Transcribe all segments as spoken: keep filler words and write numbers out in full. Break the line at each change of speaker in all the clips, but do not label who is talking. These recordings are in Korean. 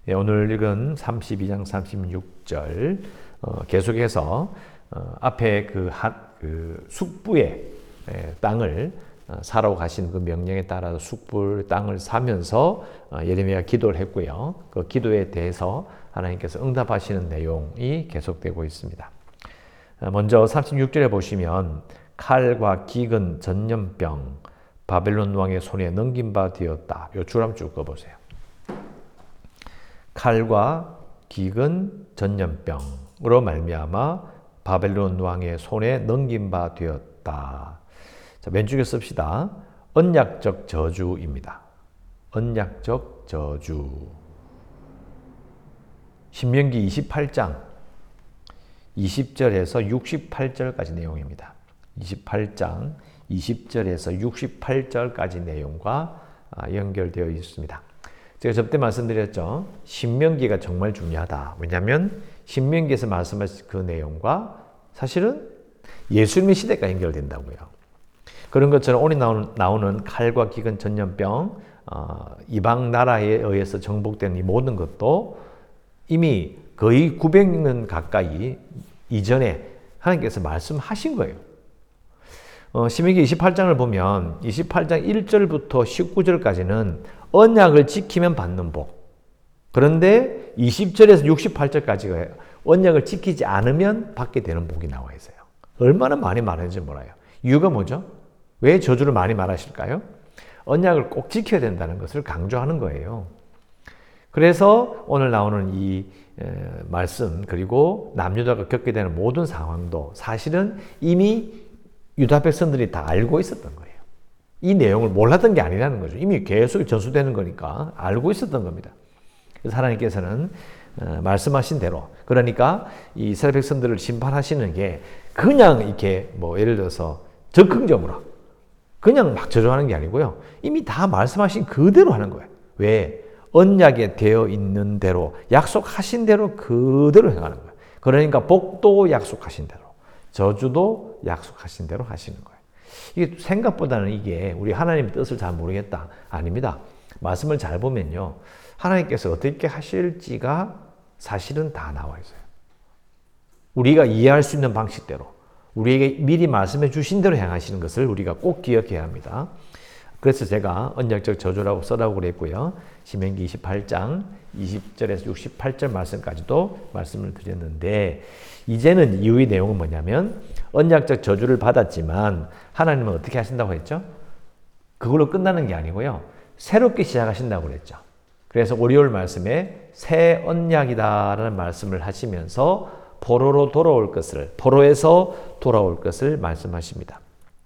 네, 오늘 읽은 삼십이 장 삼십육 절 어, 계속해서 어, 앞에 그, 한, 그 숙부의 예, 땅을 어, 사러 가신 그 명령에 따라서 숙부의 땅을 사면서 어, 예레미야가 기도를 했고요. 그 기도에 대해서 하나님께서 응답하시는 내용이 계속되고 있습니다. 어, 먼저 삼십육 절에 보시면 칼과 기근, 전염병, 바벨론 왕의 손에 넘긴 바 되었다. 요 줄 한번 쭉 꺼보세요. 칼과 기근, 전염병으로 말미암아 바벨론 왕의 손에 넘긴 바 되었다. 자, 왼쪽에 씁시다. 언약적 저주입니다. 언약적 저주. 신명기 이십팔 장 이십 절에서 육십팔 절까지 내용입니다. 이십팔 장 이십 절에서 육십팔 절까지 내용과 연결되어 있습니다. 제가 저때 말씀드렸죠. 신명기가 정말 중요하다. 왜냐하면 신명기에서 말씀하신 그 내용과 사실은 예수님의 시대가 연결된다고요. 그런 것처럼 오늘 나오는, 나오는 칼과 기근, 전염병, 어, 이방 나라에 의해서 정복된 이 모든 것도 이미 거의 구백 년 가까이 이전에 하나님께서 말씀하신 거예요. 어, 신명기 이십팔 장을 보면 이십팔 장 일 절부터 십구 절까지는 언약을 지키면 받는 복. 그런데 이십 절에서 육십팔 절까지가 언약을 지키지 않으면 받게 되는 복이 나와 있어요. 얼마나 많이 말하는지 몰라요. 이유가 뭐죠? 왜 저주를 많이 말하실까요? 언약을 꼭 지켜야 된다는 것을 강조하는 거예요. 그래서 오늘 나오는 이 에, 말씀 그리고 남유다가 겪게 되는 모든 상황도 사실은 이미 유다 백성들이 다 알고 있었던 거예요. 이 내용을 몰랐던 게 아니라는 거죠. 이미 계속 전수되는 거니까 알고 있었던 겁니다. 그래서 하나님께서는 어, 말씀하신 대로, 그러니까 이 이스라엘 백성들을 심판하시는 게 그냥 이렇게 뭐 예를 들어서 적극적으로 그냥 막 저주하는 게 아니고요. 이미 다 말씀하신 그대로 하는 거예요. 왜? 언약에 되어 있는 대로, 약속하신 대로 그대로 행하는 거예요. 그러니까 복도 약속하신 대로, 저주도 약속하신 대로 하시는 거예요. 이게 생각보다는 이게 우리 하나님의 뜻을 잘 모르겠다. 아닙니다. 말씀을 잘 보면요. 하나님께서 어떻게 하실지가 사실은 다 나와 있어요. 우리가 이해할 수 있는 방식대로, 우리에게 미리 말씀해 주신 대로 행하시는 것을 우리가 꼭 기억해야 합니다. 그래서 제가 언약적 저주라고 써라고 그랬고요. 신명기 이십팔 장 이십 절에서 육십팔 절 말씀까지도 말씀을 드렸는데, 이제는 이후의 내용은 뭐냐면 언약적 저주를 받았지만 하나님은 어떻게 하신다고 했죠? 그걸로 끝나는 게 아니고요. 새롭게 시작하신다고 그랬죠. 그래서 월요일 말씀에 새 언약이다라는 말씀을 하시면서 포로로 돌아올 것을, 포로에서 돌아올 것을 말씀하십니다.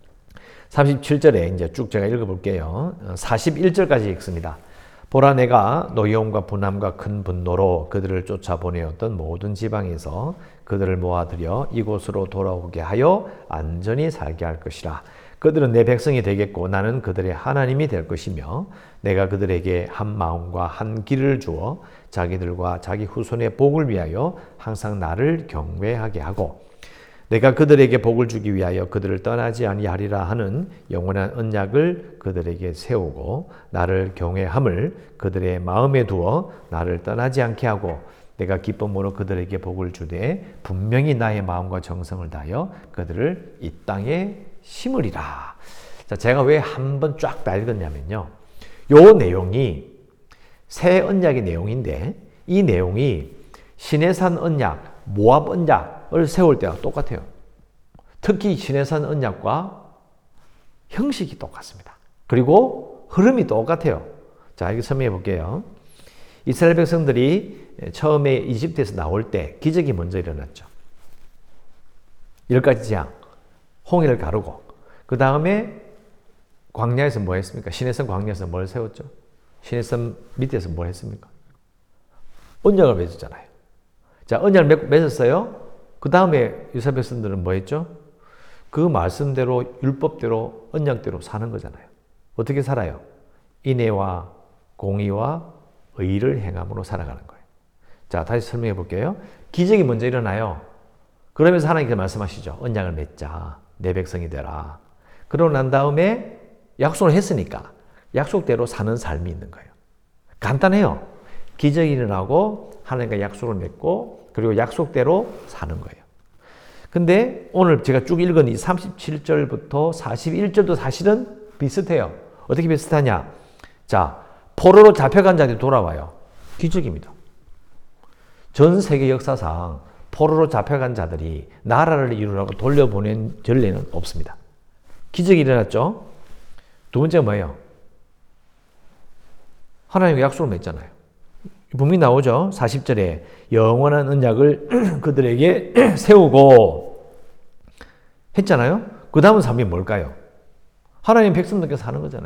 삼십칠 절에 이제 쭉 제가 읽어볼게요. 사십일 절까지 읽습니다. 보라, 내가 노여움과 분함과 큰 분노로 그들을 쫓아보내었던 모든 지방에서 그들을 모아들여 이곳으로 돌아오게 하여 안전히 살게 할 것이라. 그들은 내 백성이 되겠고 나는 그들의 하나님이 될 것이며 내가 그들에게 한 마음과 한 길을 주어 자기들과 자기 후손의 복을 위하여 항상 나를 경외하게 하고 내가 그들에게 복을 주기 위하여 그들을 떠나지 아니하리라 하는 영원한 언약을 그들에게 세우고 나를 경외함을 그들의 마음에 두어 나를 떠나지 않게 하고 내가 기쁨으로 그들에게 복을 주되 분명히 나의 마음과 정성을 다하여 그들을 이 땅에 심으리라. 자, 제가 왜 한 번 쫙 다 읽었냐면요. 요 내용이 새 언약의 내용인데 이 내용이 시내산 언약, 모압 언약을 세울 때와 똑같아요. 특히 시내산 언약과 형식이 똑같습니다. 그리고 흐름이 똑같아요. 자, 이거 설명해 볼게요. 이스라엘 백성들이 처음에 이집트에서 나올 때 기적이 먼저 일어났죠. 열 가지 재앙, 홍해를 가르고 그 다음에 광야에서 뭐 했습니까? 시내산 광야에서 뭘 세웠죠? 시내산 밑에서 뭘 했습니까? 언약을 맺었잖아요. 자, 언약을 맺었어요. 그 다음에 이스라엘 백성들은 뭐 했죠? 그 말씀대로 율법대로 언약대로 사는 거잖아요. 어떻게 살아요? 인애와 공의와 의를 행함으로 살아가는 거예요. 자, 다시 설명해 볼게요. 기적이 먼저 일어나요. 그러면서 하나님께서 말씀하시죠. 언약을 맺자. 내 백성이 되라. 그러고 난 다음에 약속을 했으니까 약속대로 사는 삶이 있는 거예요. 간단해요. 기적이 일어나고 하나님과 약속을 맺고 그리고 약속대로 사는 거예요. 근데 오늘 제가 쭉 읽은 이 삼십칠 절부터 사십일 절도 사실은 비슷해요. 어떻게 비슷하냐? 자, 포로로 잡혀간 자들이 돌아와요. 기적입니다. 전 세계 역사상 포로로 잡혀간 자들이 나라를 이루라고 돌려보낸 전례는 없습니다. 기적이 일어났죠? 두 번째가 뭐예요? 하나님과 약속을 맺잖아요. 분명히 나오죠? 사십 절에 영원한 언약을 그들에게 세우고 했잖아요? 그 다음 삶이 뭘까요? 하나님 백성들께서 하는 거잖아요.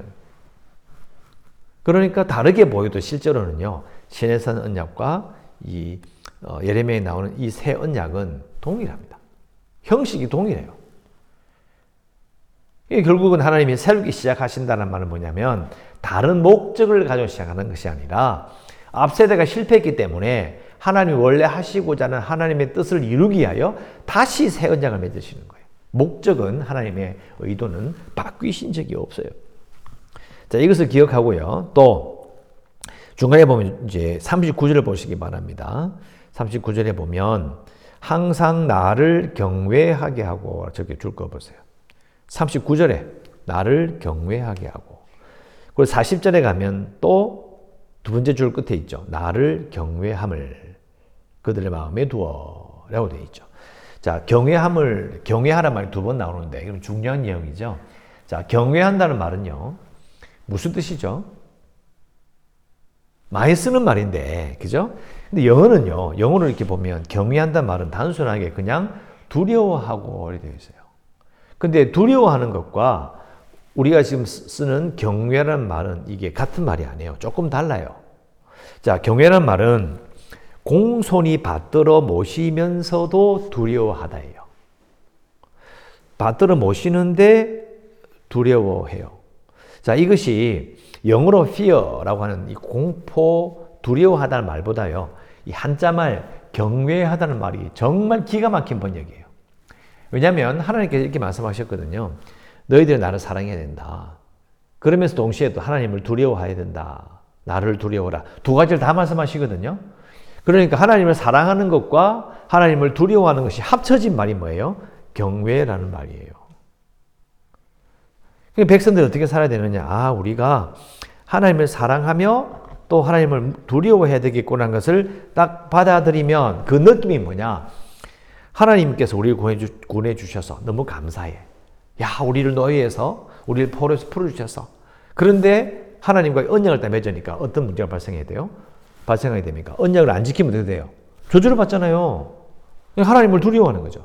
그러니까 다르게 보여도 실제로는요, 시내산 언약과 이 어, 예레미야에 나오는 이 새 언약은 동일합니다. 형식이 동일해요. 이게 결국은 하나님이 새롭게 시작하신다는 말은 뭐냐면 다른 목적을 가지고 시작하는 것이 아니라 앞세대가 실패했기 때문에 하나님이 원래 하시고자 하는 하나님의 뜻을 이루기 위하여 다시 새 언약을 맺으시는 거예요. 목적은 하나님의 의도는 바뀌신 적이 없어요. 자, 이것을 기억하고요. 또 중간에 보면 이제 삼십구 절을 보시기 바랍니다. 삼십구 절에 보면 항상 나를 경외하게 하고 저렇게 줄 거 보세요. 삼십구 절에 나를 경외하게 하고 그리고 사십 절에 가면 또 두 번째 줄 끝에 있죠. 나를 경외함을 그들의 마음에 두어 라고 되어 있죠. 자, 경외함을 경외하라는 말이 두 번 나오는데 이건 중요한 내용이죠. 자, 경외한다는 말은요. 무슨 뜻이죠? 많이 쓰는 말인데, 그죠? 근데 영어는요, 영어로 이렇게 보면 경외한다는 말은 단순하게 그냥 두려워하고 이렇게 되어 있어요. 근데 두려워하는 것과 우리가 지금 쓰는 경외라는 말은 이게 같은 말이 아니에요. 조금 달라요. 자, 경외라는 말은 공손히 받들어 모시면서도 두려워하다예요. 받들어 모시는데 두려워해요. 자, 이것이 영어로 fear라고 하는 이 공포, 두려워하다는 말보다요, 이 한자말 경외하다는 말이 정말 기가 막힌 번역이에요. 왜냐하면 하나님께서 이렇게 말씀하셨거든요. 너희들은 나를 사랑해야 된다. 그러면서 동시에 또 하나님을 두려워해야 된다. 나를 두려워라. 두 가지를 다 말씀하시거든요. 그러니까 하나님을 사랑하는 것과 하나님을 두려워하는 것이 합쳐진 말이 뭐예요? 경외라는 말이에요. 백성들이 어떻게 살아야 되느냐? 아, 우리가 하나님을 사랑하며 또 하나님을 두려워해야 되겠구나 하는 것을 딱 받아들이면 그 느낌이 뭐냐? 하나님께서 우리를 구해주, 구해주셔서 너무 감사해. 야, 우리를 노예에서, 우리를 포로에서 풀어주셔서. 그런데 하나님과 언약을 다 맺으니까 어떤 문제가 발생해야 돼요? 발생하게 됩니까? 언약을 안 지키면 어떻게 돼요? 저주를 받잖아요. 하나님을 두려워하는 거죠.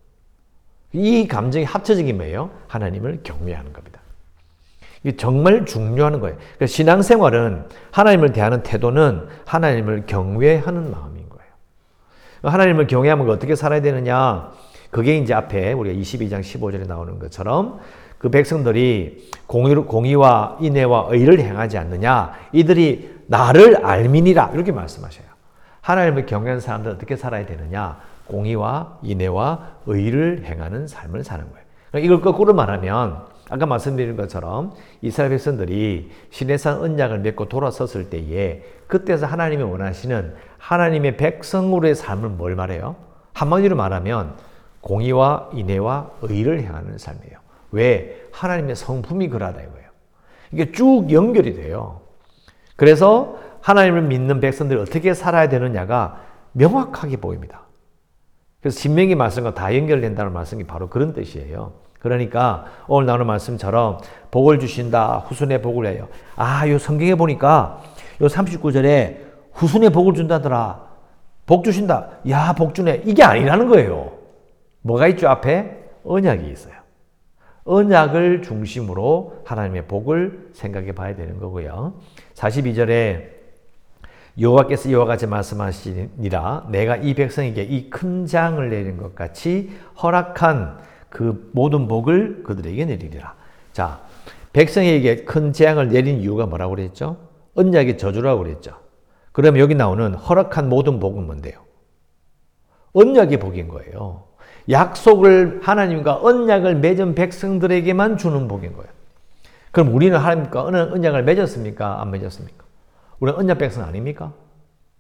이 감정이 합쳐진 게 뭐예요? 하나님을 경외하는 겁니다. 이게 정말 중요한 거예요. 그러니까 신앙생활은 하나님을 대하는 태도는 하나님을 경외하는 마음인 거예요. 하나님을 경외하면 어떻게 살아야 되느냐? 그게 이제 앞에 우리가 이십이 장 십오 절에 나오는 것처럼 그 백성들이 공의와 인애와 의를 행하지 않느냐? 이들이 나를 알미니라 이렇게 말씀하셔요. 하나님을 경외하는 사람들 어떻게 살아야 되느냐? 공의와 인애와 의를 행하는 삶을 사는 거예요. 그러니까 이걸 거꾸로 말하면 아까 말씀드린 것처럼 이스라엘 백성들이 시내산 언약을 맺고 돌아섰을 때에 그때서 하나님이 원하시는 하나님의 백성으로의 삶을 뭘 말해요? 한마디로 말하면 공의와 인애와 의를 행하는 삶이에요. 왜? 하나님의 성품이 그러하다 이거예요. 이게 쭉 연결이 돼요. 그래서 하나님을 믿는 백성들이 어떻게 살아야 되느냐가 명확하게 보입니다. 그래서 신명기 말씀과 다 연결된다는 말씀이 바로 그런 뜻이에요. 그러니까 오늘 나오는 말씀처럼 복을 주신다, 후손의 복을 해요. 아, 요 성경에 보니까 요 삼십구 절에 후손의 복을 준다더라. 복 주신다. 야, 복 주네. 이게 아니라는 거예요. 뭐가 있죠? 앞에 언약이 있어요. 언약을 중심으로 하나님의 복을 생각해 봐야 되는 거고요. 사십이 절에 여호와께서 이와 같이 말씀하시니라 내가 이 백성에게 이 큰 장을 내린 것 같이 허락한 그 모든 복을 그들에게 내리리라. 자, 백성에게 큰 재앙을 내린 이유가 뭐라고 그랬죠? 언약의 저주라고 그랬죠. 그러면 여기 나오는 허락한 모든 복은 뭔데요? 언약의 복인 거예요. 약속을 하나님과 언약을 맺은 백성들에게만 주는 복인 거예요. 그럼 우리는 하나님과 언약을 맺었습니까? 안 맺었습니까? 우리는 언약 백성 아닙니까?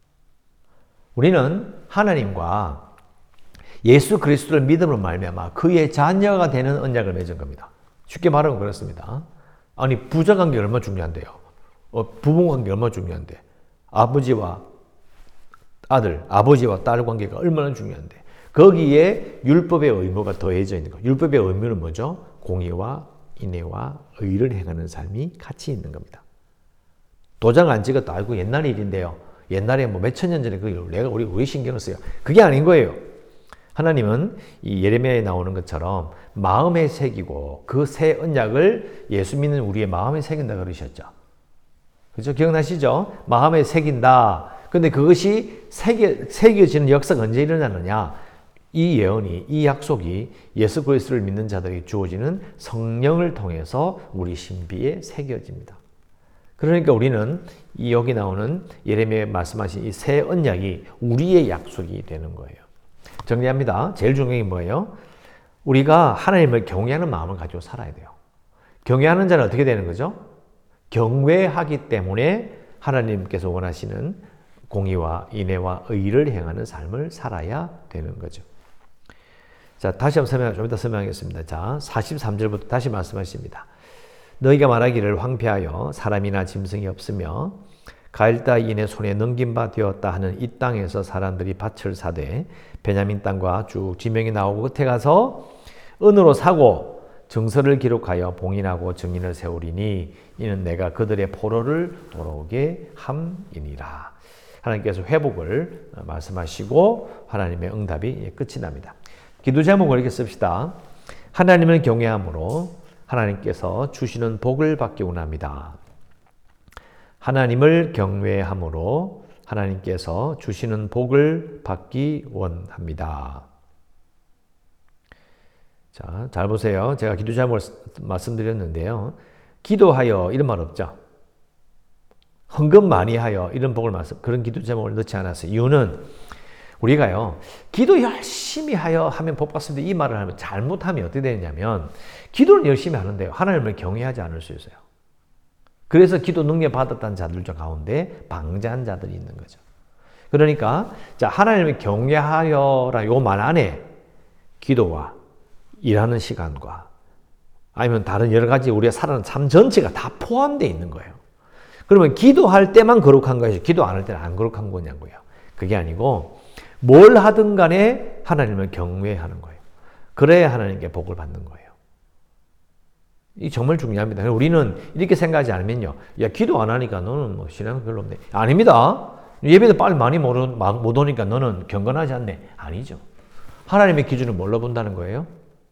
우리는 하나님과 예수 그리스도를 믿음으로 말미암아 그의 자녀가 되는 언약을 맺은 겁니다. 쉽게 말하면 그렇습니다. 아니 부자관계 얼마나 중요한데요. 어, 부부관계 얼마나 중요한데. 아버지와 아들, 아버지와 딸 관계가 얼마나 중요한데. 거기에 율법의 의무가 더해져 있는 거예요. 율법의 의무는 뭐죠? 공의와 인애와 의를 행하는 삶이 같이 있는 겁니다. 도장 안 찍었다. 아이고 옛날 일인데요. 옛날에 뭐 몇천 년 전에 그걸 내가 우리 우리 신경을 써요. 그게 아닌 거예요. 하나님은 이 예레미야에 나오는 것처럼 마음에 새기고 그 새 언약을 예수 믿는 우리의 마음에 새긴다 그러셨죠. 그죠? 기억나시죠? 마음에 새긴다. 근데 그것이 새겨, 새겨지는 역사가 언제 일어나느냐? 이 예언이, 이 약속이 예수 그리스도를 믿는 자들에게 주어지는 성령을 통해서 우리 신비에 새겨집니다. 그러니까 우리는 이 여기 나오는 예레미야 말씀하신 이 새 언약이 우리의 약속이 되는 거예요. 정리합니다. 제일 중요한 게 뭐예요? 우리가 하나님을 경외하는 마음을 가지고 살아야 돼요. 경외하는 자는 어떻게 되는 거죠? 경외하기 때문에 하나님께서 원하시는 공의와 인애와 의를 행하는 삶을 살아야 되는 거죠. 자, 다시 한번 설명, 좀 이따 설명하겠습니다. 자, 사십삼 절부터 다시 말씀하십니다. 너희가 말하기를 황폐하여 사람이나 짐승이 없으며 가일다인의 손에 넘긴 바 되었다 하는 이 땅에서 사람들이 밭을 사되 베냐민 땅과 쭉 지명이 나오고 끝에 가서 은으로 사고 증서를 기록하여 봉인하고 증인을 세우리니 이는 내가 그들의 포로를 돌아오게 함이니라. 하나님께서 회복을 말씀하시고 하나님의 응답이 끝이 납니다. 기도 제목을 이렇게 씁시다. 하나님을 경외함으로 하나님께서 주시는 복을 받기 원합니다. 하나님을 경외함으로 하나님께서 주시는 복을 받기 원합니다. 자, 잘 보세요. 제가 기도 제목을 말씀드렸는데요. 기도하여 이런 말 없죠. 헌금 많이 하여 이런 복을 말씀, 그런 기도 제목을 넣지 않았어요. 이유는 우리가요, 기도 열심히 하여 하면 복 받습니다. 이 말을 하면 잘못하면 어떻게 되냐면, 기도를 열심히 하는데요, 하나님을 경외하지 않을 수 있어요. 그래서 기도 능력 받았다는 자들 가운데 방자한 자들이 있는 거죠. 그러니까, 자, 하나님을 경외하여라 요 말 안에 기도와 일하는 시간과 아니면 다른 여러 가지 우리가 살아가는 삶 전체가 다 포함되어 있는 거예요. 그러면 기도할 때만 거룩한 것이 기도 안 할 때는 안 거룩한 거냐고요. 그게 아니고 뭘 하든 간에 하나님을 경외하는 거예요. 그래야 하나님께 복을 받는 거예요. 이 정말 중요합니다. 우리는 이렇게 생각하지 않으면요. 야, 기도 안 하니까 너는 뭐 신앙 별로 없네. 아닙니다. 예배도 빨리 많이 못 오니까 너는 경건하지 않네. 아니죠. 하나님의 기준을 뭘로 본다는 거예요?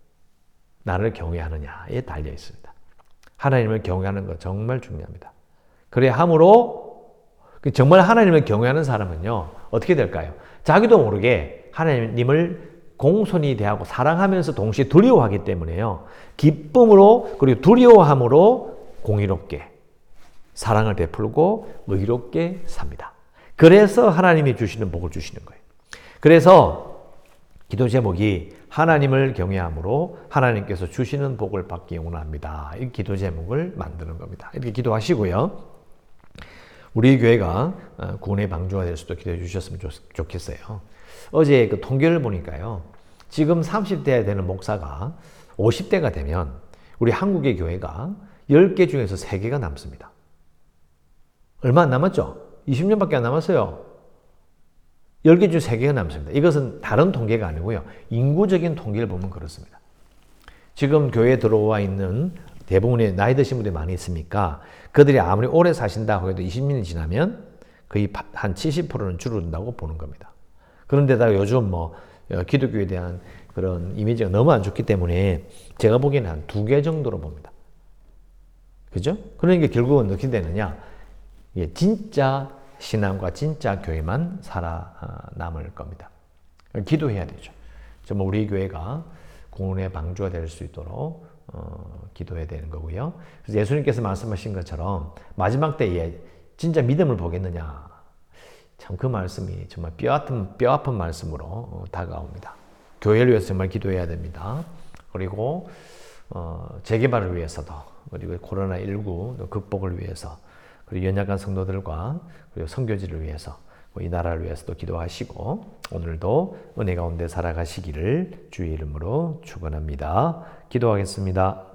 나를 경외하느냐에 달려 있습니다. 하나님을 경외하는 거 정말 중요합니다. 그래 함으로 정말 하나님을 경외하는 사람은요. 어떻게 될까요? 자기도 모르게 하나님을 공손히 대하고 사랑하면서 동시에 두려워하기 때문에요. 기쁨으로 그리고 두려워함으로 공의롭게 사랑을 베풀고 의롭게 삽니다. 그래서 하나님이 주시는 복을 주시는 거예요. 그래서 기도 제목이 하나님을 경외함으로 하나님께서 주시는 복을 받기 원합니다. 이 기도 제목을 만드는 겁니다. 이렇게 기도하시고요. 우리 교회가 구원의 방주가 될 수도 기도해 주셨으면 좋겠어요. 어제 그 통계를 보니까요. 지금 삼십 대 되는 목사가 오십 대가 되면 우리 한국의 교회가 열 개 중에서 세 개가 남습니다. 얼마 안 남았죠? 이십 년밖에 안 남았어요. 열 개 중 세 개가 남습니다. 이것은 다른 통계가 아니고요. 인구적인 통계를 보면 그렇습니다. 지금 교회에 들어와 있는 대부분의 나이 드신 분들이 많이 있으니까 그들이 아무리 오래 사신다고 해도 이십 년이 지나면 거의 한 칠십 퍼센트는 줄어든다고 보는 겁니다. 그런데다가 요즘 뭐 기독교에 대한 그런 이미지가 너무 안 좋기 때문에 제가 보기에는 한 두 개 정도로 봅니다. 그죠? 그러니까 결국은 어떻게 되느냐? 예, 진짜 신앙과 진짜 교회만 살아남을 겁니다. 기도해야 되죠. 정말 우리 교회가 구원의 방주가 될 수 있도록 어, 기도해야 되는 거고요. 그래서 예수님께서 말씀하신 것처럼 마지막 때에 진짜 믿음을 보겠느냐. 참 그 말씀이 정말 뼈아픈, 뼈아픈 말씀으로 어, 다가옵니다. 교회를 위해서 정말 기도해야 됩니다. 그리고 어, 재개발을 위해서도 그리고 코로나 십구 극복을 위해서 그리고 연약한 성도들과 그리고 선교지를 위해서 이 나라를 위해서도 기도하시고 오늘도 은혜 가운데 살아가시기를 주의 이름으로 축원합니다. 기도하겠습니다.